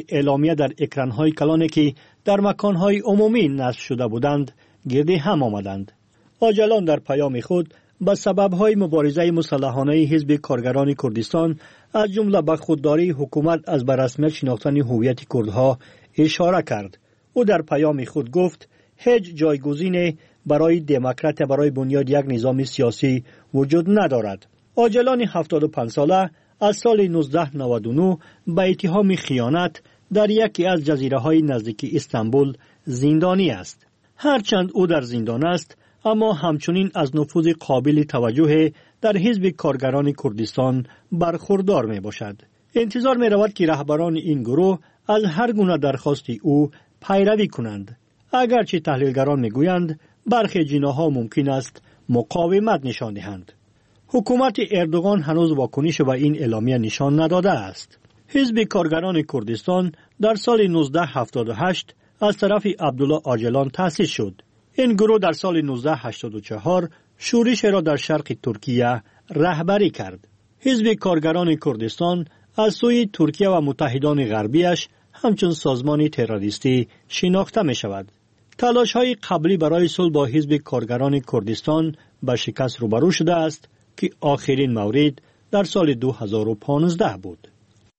اعلامیه در اکرانهای کلانی که در مکانهای عمومی نصب شده بودند گرد هم آمدند. آجلان در پیام خود به سببهای مبارزه مسلحانه حزب کارگران کردستان از جمله به خودداری حکومت از به رسمیت شناختن هویت کردها اشاره کرد. او در پیام خود گفت هیچ جایگزین برای دموکرات برای بنیاد یک نظام سیاسی وجود ندارد. آجلان 75 ساله از سال 1999 به اتهام خیانت در یکی از جزیره‌های نزدیک استانبول زندانی است. هرچند او در زندان است، اما همچنین از نفوذ قابل توجه در حزب کارگران کردستان برخوردار می باشد. انتظار می رود که رهبران این گروه از هر گونه درخواست او پیروی کنند. اگرچه تحلیلگران می گویند برخی جناح‌ها ممکن است مقاومت نشان دهند. حکومت اردوغان هنوز واکنش به این اعلامیه نشان نداده است. حزب کارگران کردستان در سال 1978 از طرف عبدالله آجلان تأسیس شد. این گروه در سال 1984 شورش را در شرق ترکیه رهبری کرد. حزب کارگران کردستان از سوی ترکیه و متحدان غربیش همچون سازمان تروریستی شناخته می شود. تلاش های قبلی برای صلح با حزب کارگران کردستان به شکست روبرو شده است که آخرین مورد در سال 2015 بود.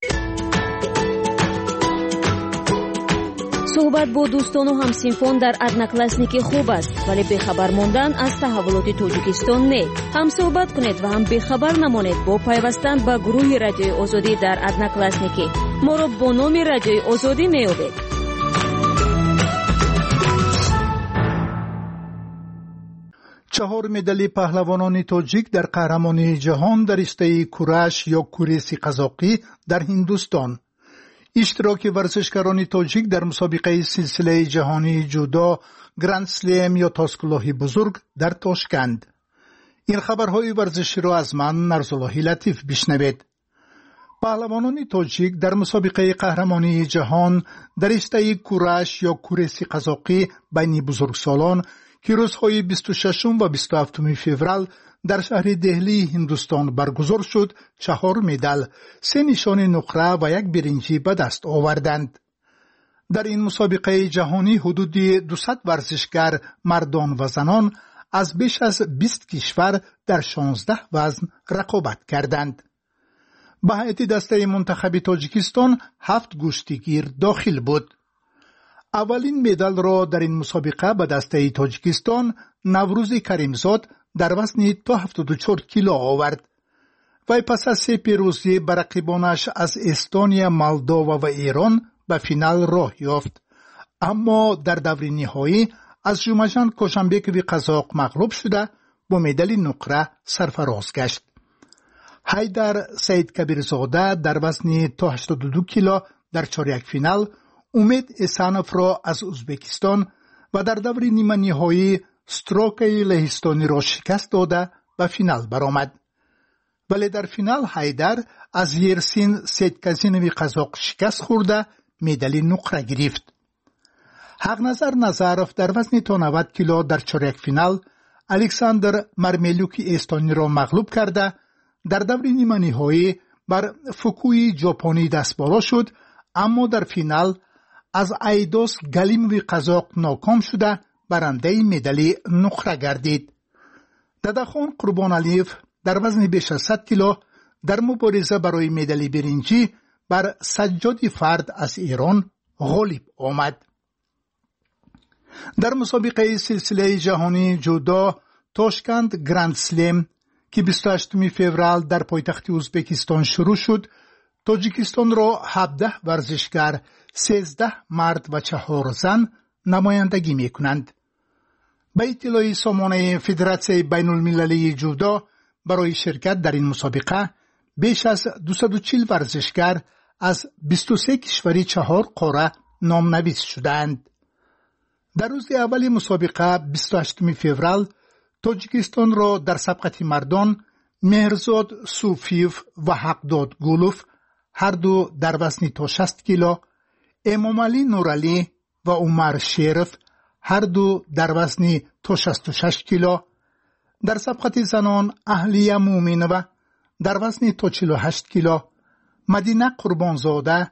صحبت با دوستان و همسینفون در ادناکلاسنیکی خوب است، ولی بخبر ماندن از تحولات تاجیکستان نه. هم صحبت کنید و هم بخبر نمانید با پیوستن به گروه رادیوی آزادی در ادناکلاسنیکی. ما را با نام رادیوی آزادی میابید. 4 مدال پهلوانان تاجیک در قهرمانی جهان در رشته کورش یا کورس قزاقی در هندوستان. اشتراک ورزشکاران تاجیک در مسابقه سلسله جهانی جودو گرند سلم یا تاسکلاهی بزرگ در تاشکند. این خبرهای ورزشی را از من نرزالله لطیف بشنوید. پهلوانان تاجیک در مسابقه قهرمانی جهان در رشته کورش یا کورس قزاقی بین بزرگسالان که روزهای 26 و 27 فوریه در شهر دهلی هندوستان برگزار شد 4 مدال، 3 نشان نقره و 1 برنجی به دست آوردند. در این مسابقه جهانی حدود 200 ورزشکار مردان و زنان از بیش از 20 کشور در 16 وزن رقابت کردند. به هیئت دسته منتخب تاجیکستان 7 گشتیگیر داخل بود. اولین مدال را در این مسابقه به دسته تاجیکستان نوروز کریمزاد در وزن تا 74 کیلو آورد. وی پس از 3 پیروزی بر رقیبانش از استونیا، مولداوا و ایران به فینال راه یافت. اما در دور نهایی از جومجان کوشنبکوی قزاق مغلوب شده با مدال نقره سرفراز گشت. حیدر سید کبیرزاده در وزن تا 82 کیلو در چهارک فینال امید احسانوف را از ازبکستان و در دور نیمه نهایی ستروکای لهستانی را شکست داده به فینال برآمد. ولی در فینال حیدر از یرسین سیدکزینوی قزاق شکست خورده مدال نقره گرفت. حقنظر نظرف در وزن تا 90 کیلو در چهارک فینال الکساندر مرملیوکی استانی را مغلوب کرده در دور نیمه نهایی بر فوکوی ژاپنی دست بالا شد، اما در فینال از ایدوس گلیموی قزاق ناکام شده برنده مدال نقره گردید. ددخان قربانعلیف در وزن بیش از 100 کیلو در مبارزه برای مدال برنجی بر سجاد فرد از ایران غالب آمد. در مسابقه سلسله جهانی جودو تاشکند گرند سلم که 28 فوریه در پایتخت ازبکستان شروع شد، تاجیکستان را 17 ورزشکار، 13 مرد و 4 زن نمایندگی می کنند. به اطلاع سامانه فدراسیون بین المللی جودو برای شرکت در این مسابقه بیش از 240 ورزشکار از 23 کشوری 4 قاره نامنویس شدند. در روز اول مسابقه 28 فوریه تاجیکستان را در سبقت مردان مهرزاد صوفیف و حقداد گولوف هر دو در وزن تا 60 کیلو، امامعلی نورعلی و عمر شریف هر دو در وزن تا 66 کیلو، در سبقت زنان اهلیه مومنوه در وزن تا 48 کیلو، مدینه قربانزاده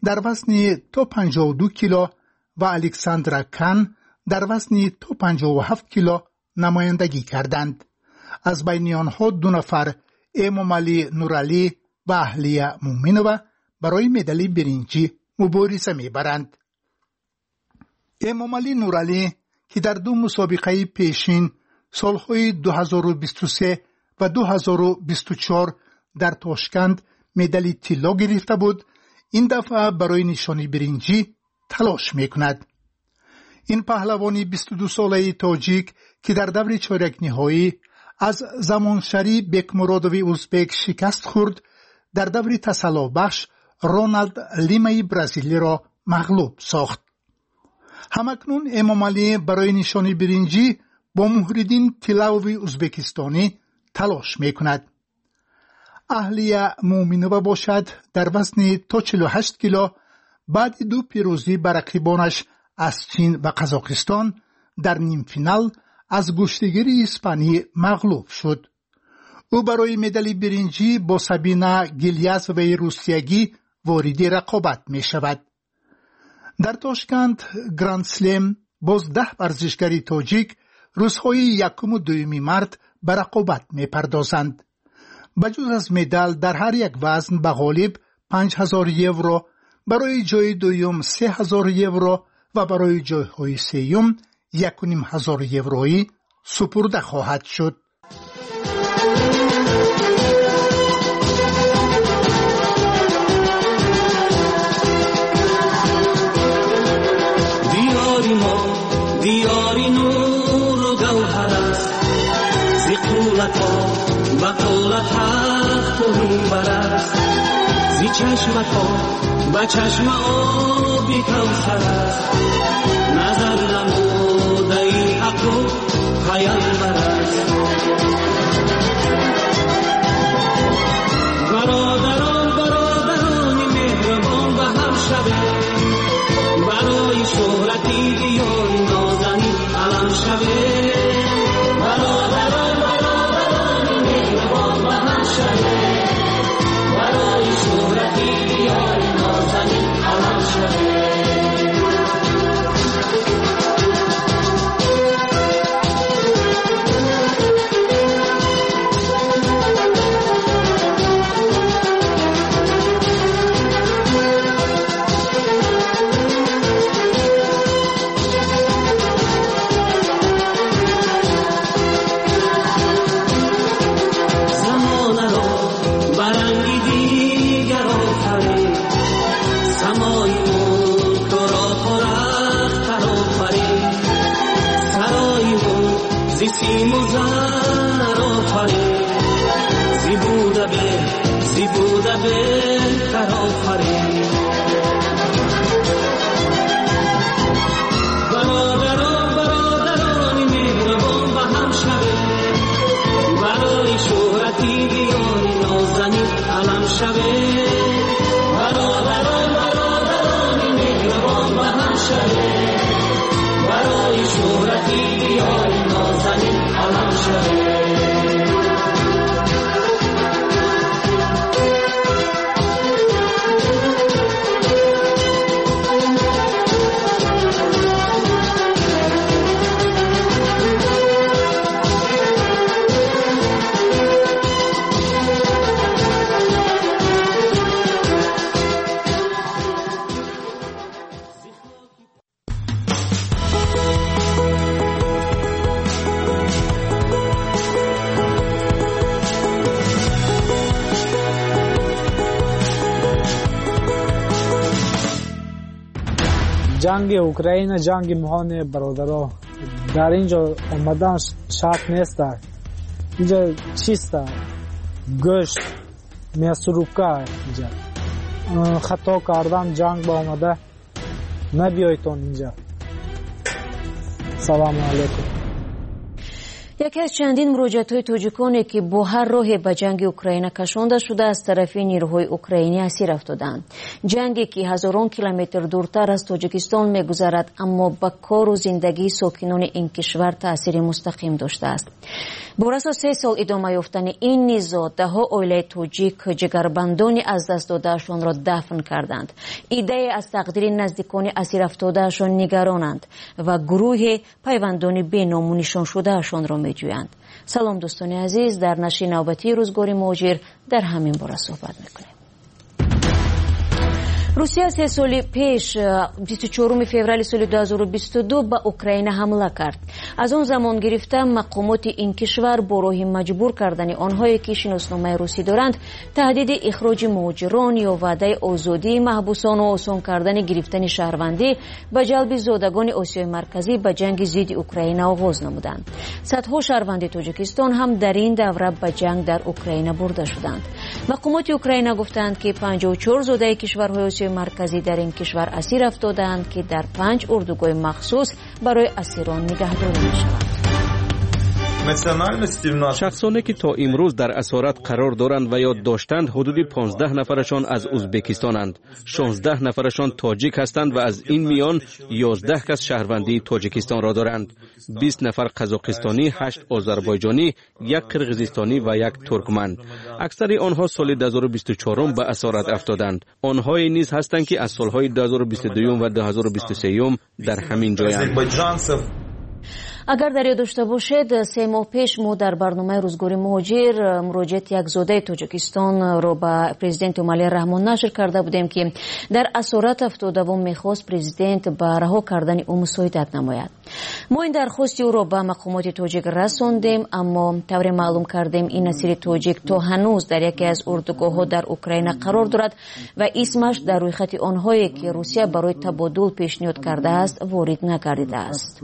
در وزن تا 52 کیلو و الکساندرا کان در وزن تا 57 کیلو نمایندگی کردند. از بین آنها 2 نفر امامعلی نورعلی و اهلیه مومنова برای مدال برنجی مبارزه می‌برند. امامعلی نورعلی که در 2 مسابقه پیشین سالهای 2023 و 2024 در تاشکند مدال طلا گرفته بود، این دفعه برای نشانی برنجی تلاش میکند. این پهلوان 22 ساله تاجیک که در دور چهارک نهایی از زمانشری بکمرادوی ازبک شکست خورد، در دور تسلا بخش رونالد لیمای برزیلی را مغلوب ساخت. همکنون امامعلی برای نشانی برنجی با مهردین تلاوی ازبکستانی تلاش میکند. اهلیه مومنова باشد در وزن تا 48 کیلو بعد 2 پیروزی بر رقیبانش از چین و قزاقستان در نیم فینال از گشتگیر اسپانی مغلوب شد. او برای مدال برنجی با سابینا گیلیازوی روسیایی وارد رقابت می شود. در تاشکند گراند سلم باز 10 ورزشکار تاجیک روزهای 1 و 2 مارس به رقابت می پردازند. بجز از مدال در هر یک وزن به غالب 5000 یورو، برای جای دوم 3000 یورو و برای جایهای سوم 1500 یورویی سپرده خواهد شد. دیاری نور و گوهر است، زی قولت ها بطولت حق و منبر است، زی چشمت ها به چشم آبی کوثر است، نظر نموده ای حق و پیامبر است. برادران مهربان به هم شوید، برای شهرتی دیاری نازنی علم شوید. برادران مهربان به هم شوید، برای شهرتی دیاری نازنی علم شوید. برادران مهربان به هم شوید، برای شهرتی دیاری نازنی علم شوید. برادران مهربان به هم شوید، برای شهرتی دیاری نازنی علم شوید. جنگ اوکراین جنگ مهان برادرها در اینجا آمدن شرط نیست. اینجا چیست؟ گوشت میسروکه اینجا خطا کردن جنگ با آمده نبیایتون اینجا. سلام علیکم. یکی از چندین مراجعه‌های توجیکانی که با هر راهی به جنگ اوکراین کشانده شده از طرف نیروهای اوکراینی اسیر افتادند. جنگی که هزاران کیلومتر دورتر از تاجیکستان می‌گذرد اما به کار و زندگی ساکنان این کشور تأثیر مستقیم داشته است. بر اساس 3 سال ادامه یافتن این نزاع ده‌ها عائله تاجیک جگربندانی از دست داده‌شان را دفن کردند. ایده از تقدیر نزدیکان اسیر افتاده‌شان نگرانند و گروه پیوندان بینام و نشان شده‌شان را می‌جویند. سلام دوستان عزیز، در نشر نوبتی روزگار مهاجر در همین باره صحبت می‌کنیم. روسیه 3 سال پیش 24 فوریه سال 2022 به اوکراین حمله کرد. از آن زمان گرفته مقامات این کشور با راه مجبور کردن آنهایی که شناسنامه روسی دارند تهدید اخراج مهاجران یا وعده آزادی محبوسان و آسان کردن گرفتن شهروندی به جلب زادگان آسیای مرکزی به جنگ ضد اوکراین آغاز نمودند. صدها شهروند تاجیکستان هم در این دوره به جنگ در اوکراین برده شدند. مقامات اوکراین گفتند که 54 زاده کشورهای آسیای مرکزی در این کشور اسیر افتادند که در 5 اردوگاه مخصوص برای اسیران نگهداری می‌شوند. شخصانی که تا امروز در اسارت قرار دارند و یا داشتند حدود 15 نفرشان از ازبکستانند، 16 نفرشان تاجیک هستند و از این میان 11 کس شهروندی تاجیکستان را دارند. 20 نفر قزاقستانی، 8 آذربایجانی، 1 قرقیزستانی و 1 ترکمن. اکثر آنها سال 2024 به اسارت افتادند. آنهایی نیز هستند که از سالهای 2022 و 2023 در همین جایند. اگر در یاد داشته باشید 3 ماه پیش ما در برنامه روزگار مهاجر مراجعه یک زاده تاجیکستان را به پرزیدنت امالی رحمان نشر کرده بودیم که در اسارت افتاده و میخواست پرزیدنت به رها کردن او مساعدت نماید. ما این درخواست او را به مقامات تاجیک رساندیم اما طور معلوم کردیم این اسیر تاجیک تا هنوز در یکی از اردوگاه‌ها در اوکراین قرار دارد و اسمش در روی خط آنهایی که روسیه برای تبادل پیشنهاد کرده است وارد نگردیده است.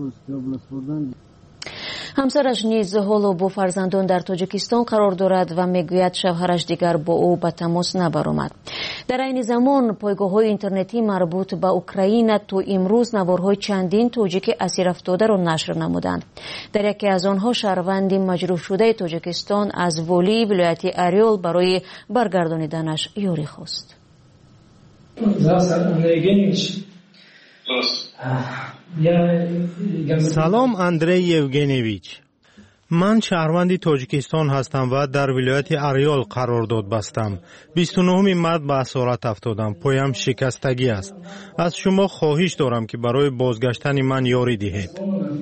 همسرش نیز حالا با فرزندان در تاجیکستان قرار دارد و میگوید شوهرش دیگر با او به تماس نبرآمد. در این زمان پایگاه‌های اینترنتی مربوط به اوکراین تا امروز نوارهای چندین تاجیک اسیر افتاده را نشر نمودند. در یکی از آنها شهروند مجروح شده تاجیکستان از والی ولایت اریول برای برگردانیدنش یاری خواست. سلام اندری یوگنیویچ. من شهروند تاجیکستان هستم و در ولایت اریال قرارداد بستم. 29 مرد به اسارت افتادم. پایم شکستگی است. از شما خواهش دارم که برای بازگشتن من یاری دهید.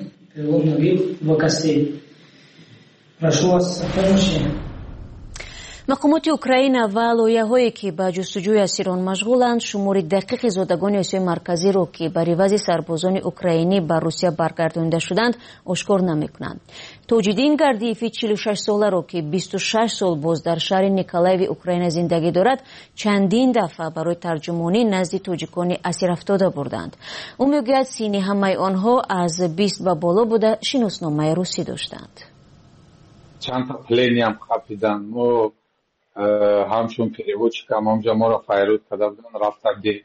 مقامات اوکراین و لایحه‌هایی که به جستجوی اسیران مشغولند شمار دقیق زادگان آسیای مرکزی را که بر عوض سربازان اوکراینی به روسیه برگردانده شدند آشکار نمی‌کنند. توجیدین گردیفی 46 ساله را که 26 سال باز در شهر نیکولایو اوکراین زندگی دارد چندین دفعه برای ترجمانی نزد تاجیکان اسیر افتاده بردند. او میگوید سینی همه آنها از 20 به بالا بوده شناسنامه روسی داشتند. چند تا پلینی هم خفیدن و همشون переводчикам همجا ما را فیروز کرده بودن رفتگی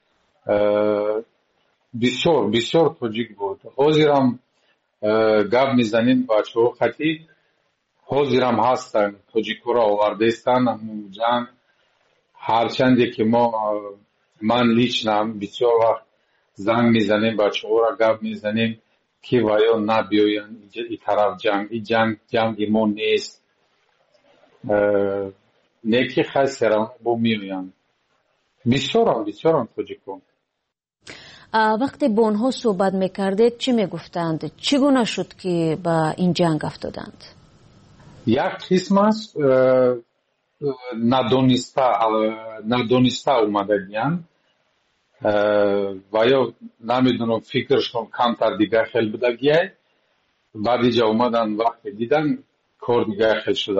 بسیار تاجیک بود. حاضرم گپ میزنیم بچه ها خطی حاضرم هستن تاجیک را آورده استن جنگ هرچنده که من لیچنم بسیار وقت زنگ میزنیم بچه ها را گپ میزنیم که ویا نبیاین این طرف جنگ ما نیست نیکی خیلی با میوین بسیارم تاجیکون. وقتی با آنها صحبت میکردید چی میگفتند؟ چگونه شد که با این جنگ افتادند؟ یک قسمت ندانسته اومده دیان و یا نمیدونم فکرشون کمتر دیگه خیلی بوده گیه بعد اینجا اومدن وقتی دیدن کار دیگه خیلی شده.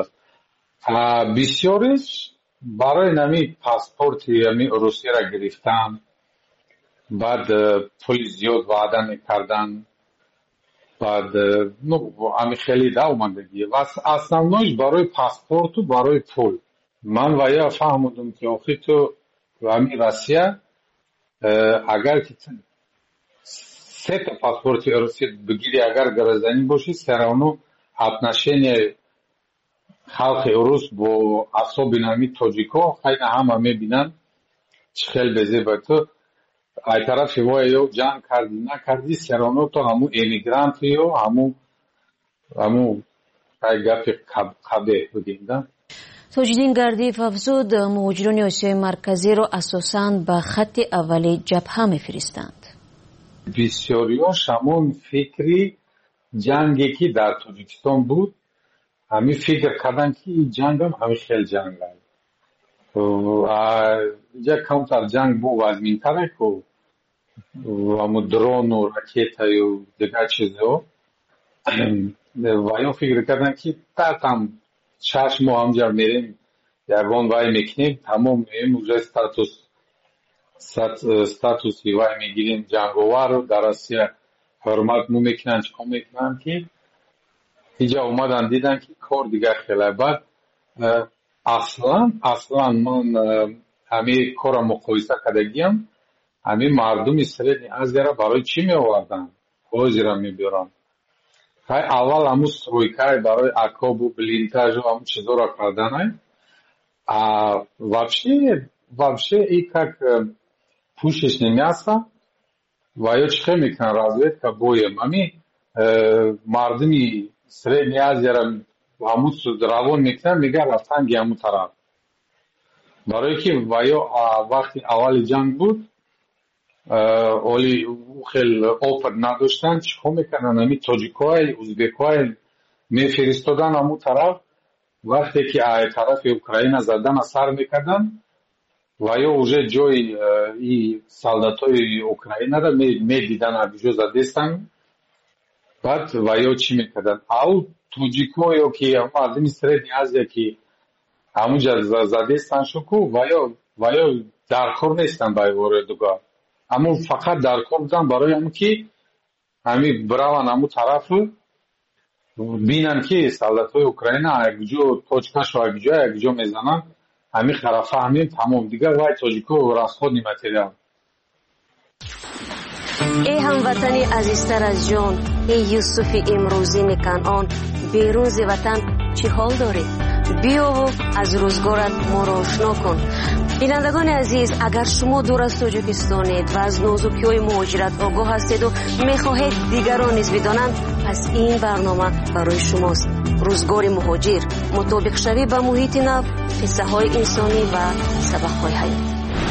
بسیارش برای نمی پاسپورت یعنی روسیه را گرفتن بعد پول زیاد وعده میکردن بعد امی خیلی ده اومدگی و اصلا برای پاسپورت و برای پول من و یا فهمودم که آخی تو و امی روسیه اگر که 3 تا پاسپورت روسیه بگیری اگر گرزنی باشی سرانو отношение халқи урус бо асоби нами тоҷико хайна ҳама мебинанд чӣ хел безеба ту ай тарафи воё ҷанг карди накарди сероно то ҳамун эмигрантиё ҳамун ай гапи қабеҳ будем да. тоҷиддин гардиев афзуд, муҳоҷирони осиёи марказиро асосан ба хатти аввали ҷабҳа мефиристанд. бисёриёш ҳамун фикри ҷанге ки дар тоҷикистон буд ҳамин фикр карданд ки ҷангам ҳамин хел ҷанг аст. ҷа камтар ҷанг бовазминтаре ку ҳамун дрону ракетаю дигар чизҳо ва ё фикр карданд ки там 6 моҳ ҳамҷа мерем ягон вай мекунем тамом меем уже статуси вай мегирем ҷанговару дар Россия ҳурмат мекунанд чиқо мекунанд ки инҷа омадан дидан ки кор дигар хеле бад аслан ман ҳамин кора муқоиса кардагиам ҳамин мардуми средни азияро барои чӣ меоварданд ҳозирам мебиёранд ҳай аввал ҳамун стройкаи барои акобу блинтажу ҳамун чизоро карданай вообще и как пушечное мясо ва ё чӣ хел мекунанд разведка боем ҳамин мардуми средни азияро ҳамун равон мекунанд мега рафтанги ҳамун тараф барое ки ва ё вақти аввали ҷанг буд оли хел опыт надоштанд чиқо мекарданд ҳамин тоҷикҳои узбекҳои мефиристодан ҳамун тараф вақте ки тарафи украина задана сар мекарданд ва ё уже ҷои солдатҳои украинаро медидан абиҷо задестанд баъд ва ё чӣ мекарданд ав тоҷикҳо ё ки мардуми средни азия ки ҳамунҷа задестанд шуку ва ё даркор нестанд байвори дугар ҳамун фақат даркор буданд барои ҳамн ки ҳамин бираванд ҳамун тарафу бинанд ки солдатҳои украина якҷо точкашу якҷо мезананд ҳамин хара фаҳмем тамом дигар вай тоҷикҳо расходни материал. ای هموطنی عزیزتر از جان، ای یوسف امروزین کنعان، بیرون ز وطن چه حال داری؟ بیا و از روزگارت ما را آشنا کن. بینندگان عزیز، اگر شما دور از تاجیکستانید و از نازکی‌های مهاجرت آگاه هستید و می‌خواهید دیگران نیز بدانند، پس این برنامه برای شماست. روزگار مهاجر، مطابق شوی به محیط نو، قصه‌های انسانی و سبق‌های حیات.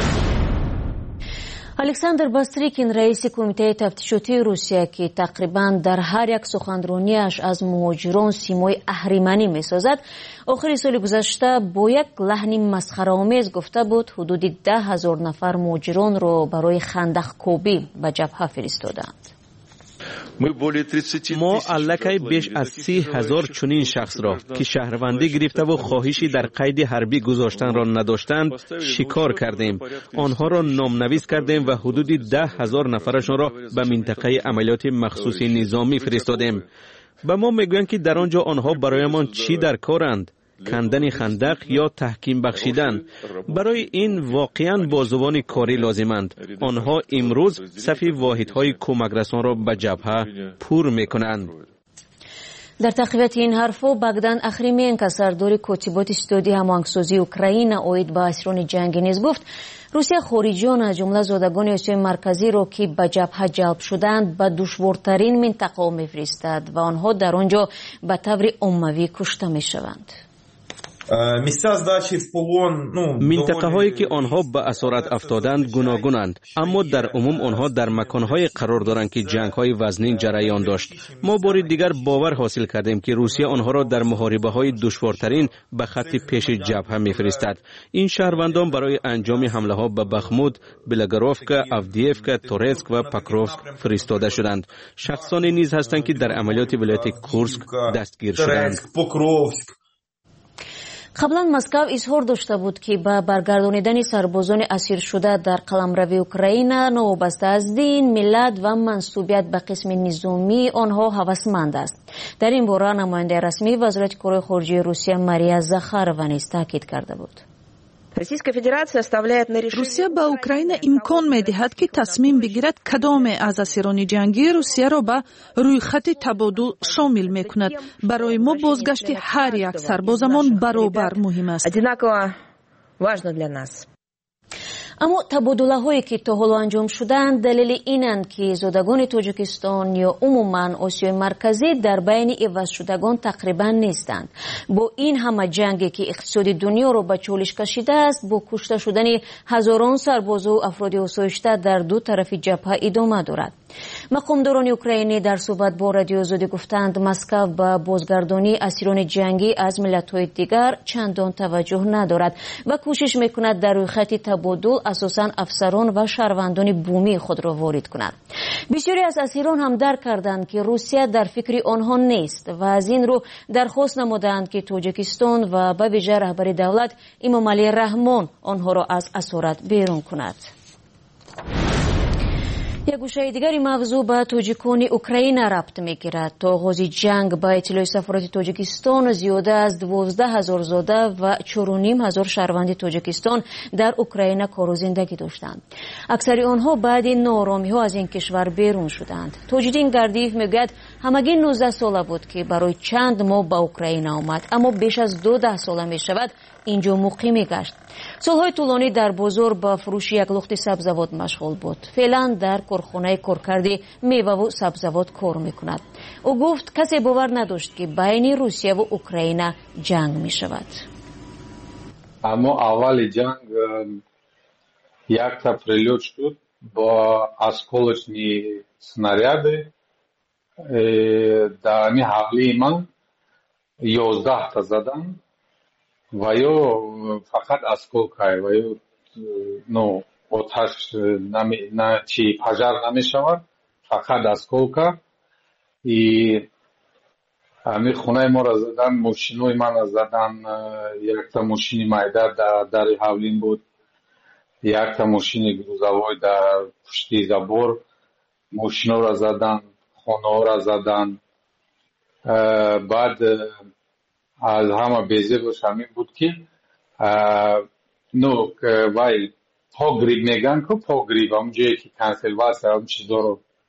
александр бастрикин, раиси кумитаи тафтишотии русия, ки тақрибан дар ҳар як суханронияш аз муҳоҷирон симои аҳриманӣ месозад, охири соли гузашта бо як лаҳни масхараомез гуфта буд ҳудуди 10,000 нафар муҳоҷиронро барои хандақкобӣ ба ҷабҳа фиристоданд. мо аллакай беш аз 30,000 чунин шахсро ки шаҳрвандӣ гирифтаву хоҳиши дар қайди ҳарбӣ гузоштанро надоштанд шикор кардем. онҳоро номнавис кардем ва ҳудуди 10,000 нафарашонро ба минтақаи амалиёти махсуси низомӣ фиристодем. ба мо мегӯянд ки дар он ҷо онҳо бароямон чӣ дар коранд? кандани хандақ ё таҳким бахшидан. барои ин воқеан бо зубони корӣ лозиманд. онҳо имрӯз сафи воҳидҳои кӯмакрасонро ба ҷабҳа пур мекунанд. дар тақвияти ин ҳарфҳо Богдан Ахрименко, сардори котиботи студии ҳамоҳангсозии Украина оид ба асирони ҷангӣ низ гуфт, русия хориҷиён аз ҷумла зодагони осиёи марказиро ки ба ҷабҳа ҷалб шуданд ба душвортарин минтақаҳо мефиристад ва онҳо дар он ҷо ба таври оммавӣ кушта мешаванд. минтақаҳое ки онҳо ба асорат афтоданд гуногунанд, аммо дар умум онҳо дар маконҳое қарор доранд ки ҷангҳои вазнин ҷараён дошт. мо бори дигар бовар ҳосил кардем ки русия онҳоро дар муҳорибаҳои душвортарин ба хатти пеши ҷабҳа мефиристад. ин шаҳрвандон барои анҷоми ҳамлаҳо ба Бахмут, Белогоровка, Авдиевка, Торецк ва Покровск фиристода шуданд. шахсоне низ ҳастанд ки дар амалиёти вилояти Курск дастгир шуданд. қаблан Москав изҳор дошта буд ки ба баргардонидани сарбозони асиршуда дар қаламравии Украина новобаста аз дин, миллат ва мансубият ба қисми низомии онҳо ҳавасманд аст. дар ин бора намояндаи расмии вазорати корҳои хориҷии Русия Мария Захарова низ таъкид карда буд. русия ба украина имкон медиҳад ки тасмим бигирад кадоме аз асирони ҷангии русияро ба рӯйхати табодул шомил мекунад. барои мо бозгашти ҳар як сарбозамон баробар муҳим аст. аммо табодулаҳое ки то ҳоло анҷом шуданд далели инанд ки зодагони тоҷикистон ё умуман осиёи марказӣ дар байни ивазшудагон тақрибан нестанд. бо ин ҳама ҷанге ки иқтисоди дунёро ба чолиш кашидааст, бо кушта шудани ҳазорон сарбозу афроди осоишта дар ду тарафи ҷабҳа идома дорад. мақомдорони украинӣ дар суҳбат бо радиои озодӣ гуфтанд Москав ба бозгардонии асирони ҷангӣ аз миллатҳои дигар чандон таваҷҷӯҳ надорад ва кӯшиш мекунад дар рӯйхати табодул асосан афсарон ва шаҳрвандони бумии худро ворид кунад. бисёре аз асирон ҳам дарк карданд ки русия дар фикри онҳо нест ва аз ин рӯ дархост намуданд ки тоҷикистон ва ба виҷа раҳбари давлат Имомалӣ Раҳмон онҳоро аз асорат берун кунад. як гӯшаи дигари мавзӯъ ба тоҷикони Украина рабт мегирад. то оғози ҷанг ба иттилои сафороти Тоҷикистон зиёда аз 12,000 зода ва 4,500 шаҳрванди Тоҷикистон дар Украина кору зиндагӣ доштанд. аксари онҳо баъди нооромиҳо аз ин кишвар берун шуданд. Тоҷидин Гардиев мегӯяд ҳамагӣ 19 сола буд ки барои чанд моҳ ба Украина омад, аммо беш аз 12 сола мешавад инҷо муқимӣ гашт. солҳои тӯлонӣ дар бозор ба фурӯши як лухти сабзавот машғул буд. феълан дар корхонаи коркарди меваву сабзавот кор мекунад. ӯ гуфт касе бовар надошт ки байни Русияву Украина ҷанг мешавад. аммо аввали ҷанг якта прилёт шуд бо осколочни снаряди дар ҳами ҳавлии ман 11 та задан ва ё фақат осколка ва ё оташ чи пажар намешавад, фақат осколка. ҳами хунаи моро задан, мошинои мана задан, якта мошини майда дари ҳавлин буд, якта мошини грузовой дар пушти забор мошиноро задан, хонаҳоро задан. баъд аз ҳама безебаш ҳамин буд ки вай погриб меган ку погриб ҳамун ҷое ки консерватсия ҳамун чизоро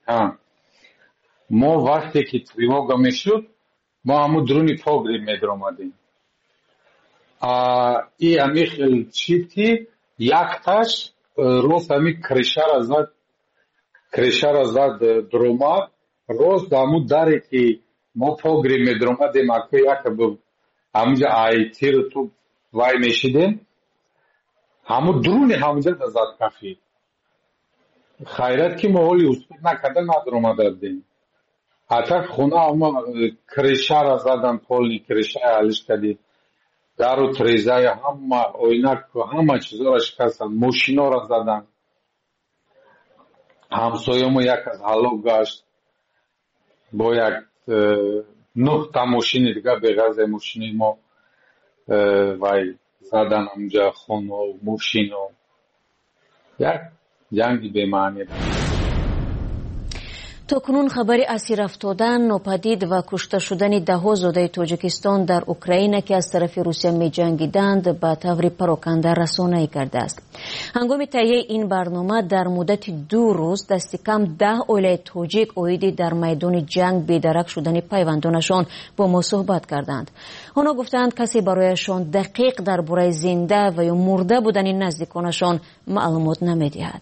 мо вақте ки тревога мешуд мо ҳамун дуруни погриб медромадем. и ҳамин хел чид ки якташ рост ҳамин кришара зад дуромад рост ҳамун даре ки мо погриб медромадем ака яка ҳамунҷа айтиру ту вай мешидем ҳамун дуруни ҳамунҷа да зад кафи. хайрат ки мо ҳоли успех накарда надромададем. атак хона ҳама кришара задан, полни кришая алишкади, дару трезая, ҳама ойнак, ҳама чизора шикастанд, мошинора задан. ҳамсоямо як аз ҳалок гашт бо як 9 та мошини дига беғаза мошини мо вай задан ҳамҷа хоно мошино. як ҷанги бемаъни. токунун хабари асир афтодан, нопадид ва кушта шудани даҳо зодаи Тоҷикистон дар Украина ки аз тарафи Русия меҷангиданд ба таври пароканда расонае гардааст. ҳангоми таҳияи ин барнома дар муддати 2 рӯз дасти кам 10 оилаи тоҷик оиди дар майдони ҷанг бедарак шудани пайвандонашон бо мо суҳбат карданд. онҳо гуфтанд касе барояшон дақиқ дар бораи зинда ва ё мурда будани наздиконашон маълумот намедиҳад.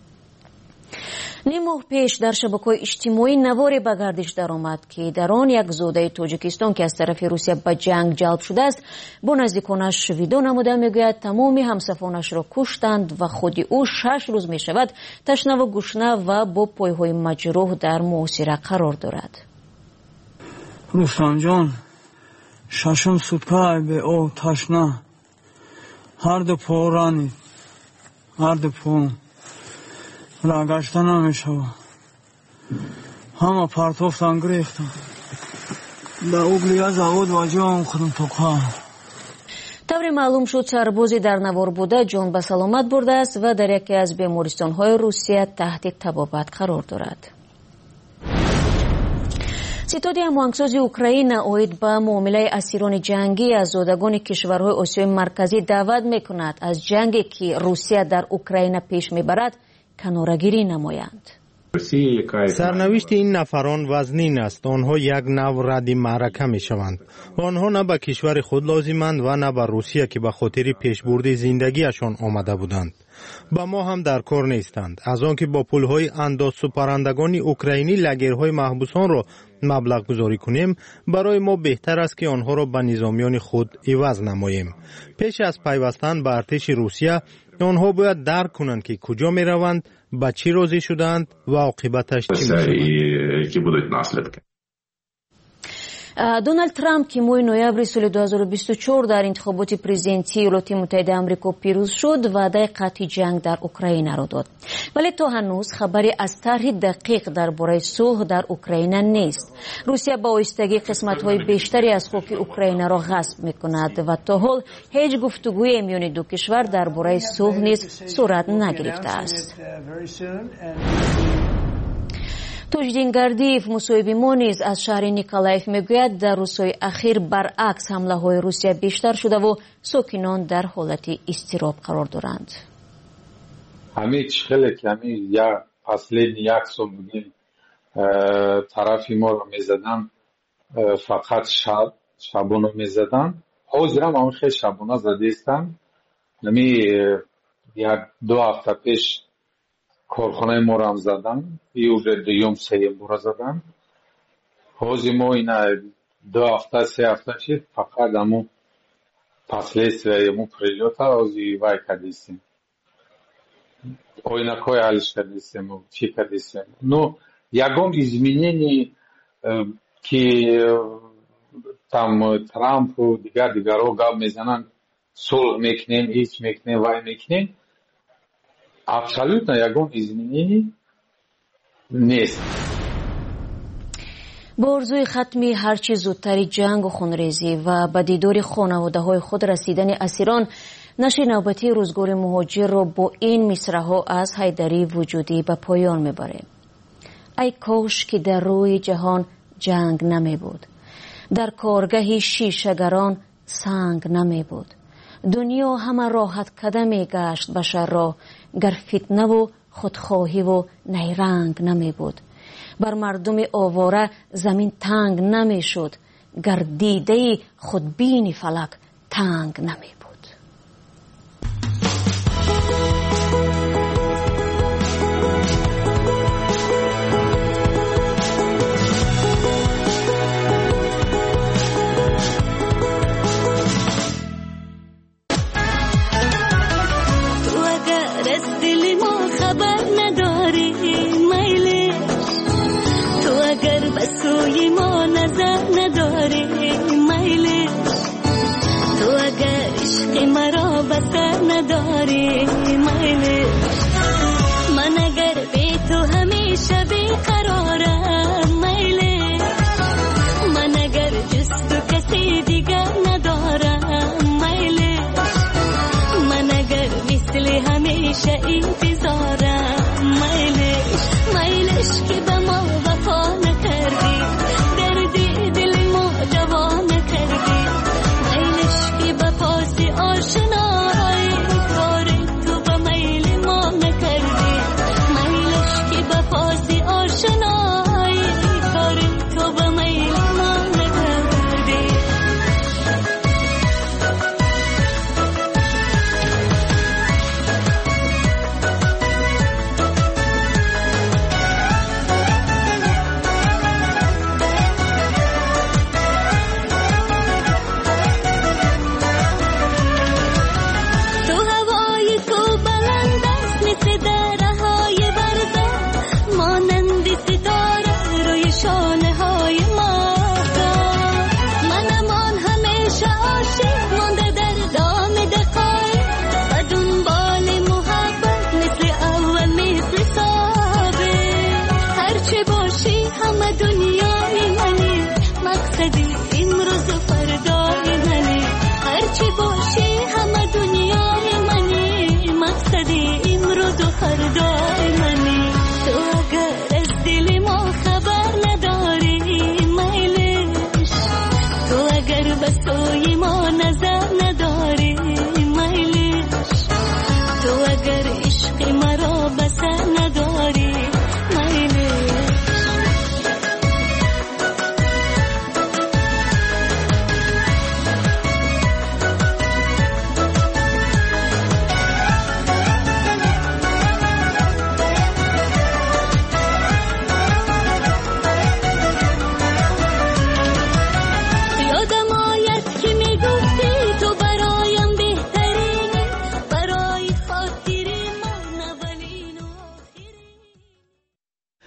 ним моҳ пеш дар шабакаҳои иҷтимоӣ наворе ба гардиш даромад ки дар он як зодаи Тоҷикистон ки аз тарафи Русия ба ҷанг ҷалб шудааст бо наздиконаш видо намуда мегӯяд тамоми ҳамсафонашро куштанд ва худи ӯ 6 рӯз мешавад ташнаву гушна ва бо пойҳои маҷрӯҳ дар муосира қарор дорад. рустамҷон, 6 сутка беоб ташна, ҳарду по ранид, ҳарду по рагашта намешавад. ҳама партофтан гирехтам. да углия завод ва ҷоам худам тоқа. тавре маълум шуд сарбози дар навор буда ҷон ба саломат бурдааст ва дар яке аз бемористонҳои Русия таҳти табобат қарор дорад. ستاد هماهنگساز اوکراین اوید به معامله اسیران جنگی از زادگان کشورهای آسیای مرکزی دعوت میکند از جنگی که روسیه در اوکراین پیش میبرد کناره‌گیری نمایند. سرنوشت این نفران وزنین است. آنها یک نوع رد معرکه می شوند. آنها نه به کشور خود لازمند و نه به روسیه که به خاطر پیشبرد زندگیشان آمده بودند. با ما هم در کار نیستند. از آنکه با پولهای انداز سپرندگان اوکراینی لگرهای محبوسان را مبلغ گذاری کنیم، برای ما بهتر است که آنها را به نظامیان خود عوض نماییم. پیش از پیوستن به ارتش روسیه، آنها باید درک کنند که کجا می روند، به چی راضی شدند و عاقبتش چی می‌شود. دونالد ترامپ که ماه نوامبر سال 2024 در انتخابات پرزیدنتی ایالات متحده آمریکا پیروز شد وعده قطعی جنگ در اوکراین را داد، ولی تا هنوز خبری از طرح دقیق درباره صلح در اوکراین نیست. روسیه با آهستگی قسمت‌های بیشتری از خاک اوکراین را غصب می‌کند و تا حال هیچ گفتگوی میان دو کشور درباره صلح نیز صورت نگرفته است. توجدین گردیف مصاحبه ما نیز از شهر نیکولایف میگوید در روزهای اخیر برعکس حمله های روسیه بیشتر شده و ساکنان در حالت اضطراب قرار دارند. همیچ خیلی کمی یا فصل یک سال بودیم طرفی ما رو میزدن، فقط شبان رو میزدن. حاضر هم خیلی شبان ها زده استن. یک 2 هفته پیش کارخانه ما رو هم زدن، یه دویم سیم برو زدن. حاضر ما اینا 2 هفته 3 هفته شد فقط همون پسلیس و پریلوت ها حاضر وای کردیستیم. اوینا کوی حالش کردیستیم و چی کردیستیم. نو یکم izměnění که tam ترامپ و دیگر رو گاب میزنن صلح میکنیم، هیچ میکنیم، وای میکنیم. Абсолютно ягон изменений نیست. با آرزوی ختمی هرچی زودتری جنگ و خونریزی و به دیدار خانواده های خود رسیدن اسیران، نشر نوبتی روزگار مهاجر را با این مصرع‌ها از حیدری وجودی به پایان میبره. ای کاش که در روی جهان جنگ نمی بود، در کارگاه شیشه‌گران سنگ نمی بود. دنیا همه راحت قدمی گشت بشر را، گر فتنه و خودخواهی و نیرنگ نمی بود. بر مردم آواره زمین تنگ نمی شد، گر دیده خودبین فلک تنگ نمی بود. سوی ما نظر نداری میلی، تو اگر عشق مرا بسر نداری میلی، من اگر بی تو همیشه بیقرارم میلی، من اگر جز تو کسی دیگر ندارم میلی، من اگر مثل همیشه انتظارم میلی، میلیش که به ما وفا نکردی، دردی دل ما دوا نکردی، میلیش که به پاس آشنایی کار تو به میل ما نکردی، میلیش که به پاس آشنایی کار تو به میل ما نکردی. همه دنیای منی، مقصدی این روز